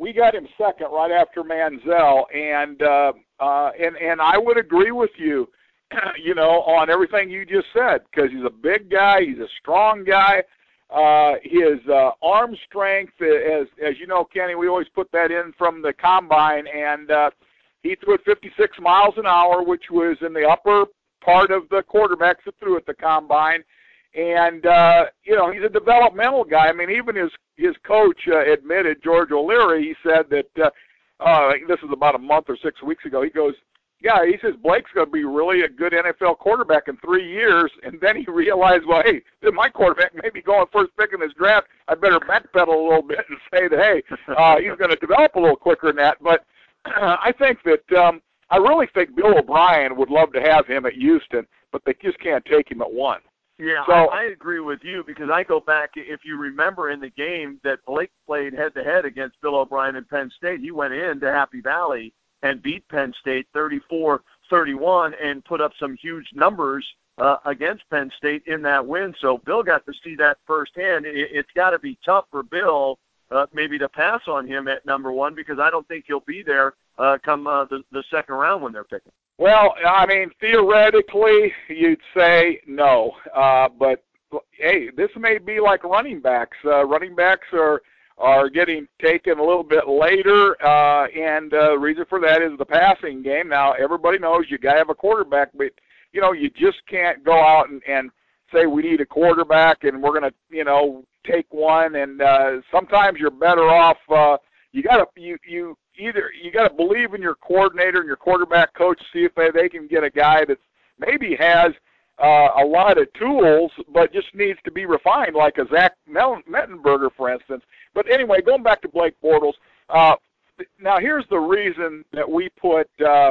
we got him second right after Manziel, and I would agree with you, on everything you just said, because he's a big guy, he's a strong guy. His arm strength, as you know, Kenny, we always put that in from the combine, and he threw at 56 miles an hour, which was in the upper part of the quarterbacks that threw at the combine. And, he's a developmental guy. I mean, even his coach admitted, George O'Leary, he said that, this was about a month or 6 weeks ago, he goes, yeah, he says Blake's going to be really a good NFL quarterback in 3 years. And then he realized, well, hey, my quarterback may be going first pick in this draft. I better backpedal a little bit and say that, hey, he's going to develop a little quicker than that. But I think that I really think Bill O'Brien would love to have him at Houston, but they just can't take him at 1. Yeah, so, I agree with you, because I go back, if you remember in the game that Blake played head-to-head against Bill O'Brien in Penn State, he went into Happy Valley and beat Penn State 34-31 and put up some huge numbers against Penn State in that win. So Bill got to see that firsthand. It's got to be tough for Bill maybe to pass on him at number 1, because I don't think he'll be there come the second round when they're picking. Well, I mean, theoretically, you'd say no. But, hey, this may be like running backs. Running backs are getting taken a little bit later, and the reason for that is the passing game. Now, everybody knows you got to have a quarterback, but, you just can't go out and say we need a quarterback and we're going to, take one. And sometimes you're better off you got to believe in your coordinator and your quarterback coach, see if they can get a guy that maybe has a lot of tools, but just needs to be refined, like a Zach Mettenberger, for instance. But anyway, going back to Blake Bortles, now here's the reason that we put Johnny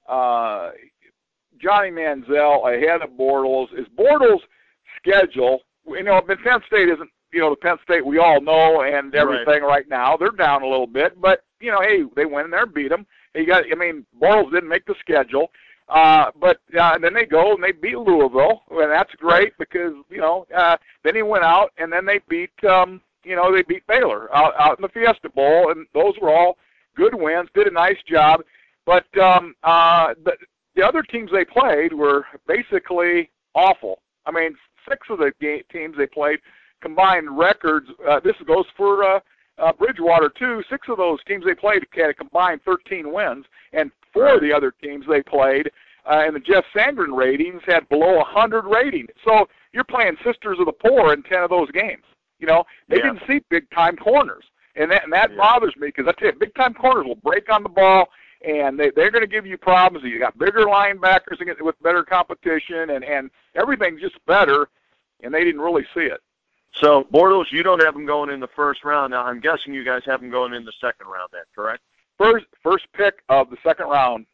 Manziel ahead of Bortles is Bortles' schedule. Penn State isn't, the Penn State we all know and everything right now. They're down a little bit, but, hey, they went in there and beat them. Bortles didn't make the schedule. But then they go and they beat Louisville, and that's great because, then he went out and then they beat, they beat Baylor out in the Fiesta Bowl, and those were all good wins, did a nice job. But the other teams they played were basically awful. I mean, 6 of the teams they played combined records. This goes for Bridgewater, too. 6 of those teams they played had a combined 13 wins, and 4 of the other teams they played and the Jeff Sandgren ratings had below 100 ratings. So you're playing Sisters of the Poor in 10 of those games. They didn't see big-time corners, and that bothers me because I tell you, big-time corners will break on the ball, and they're going to give you problems. You got bigger linebackers with better competition, and everything's just better, and they didn't really see it. So, Bortles, you don't have him going in the first round. Now, I'm guessing you guys have him going in the second round then, correct? First pick of the second round,